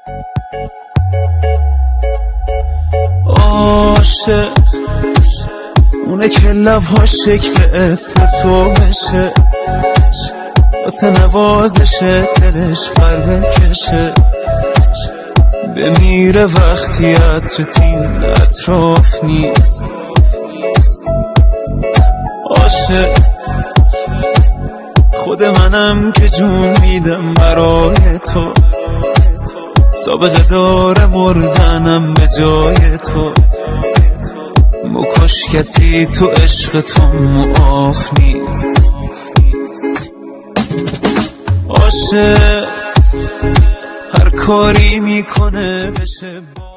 عاشق اونه که لب‌هاش شکل اسم تو بشه، واسه نوازشه دلش پر بکشه، بمیره وقتی عطرتین اطراف نیست. عاشق خود منم که جون میدم برای تو، سابقه داره مردنم به جای تو، مکش کسی تو عشق تو معاف نیست. عاشق هر کاری میکنه بشه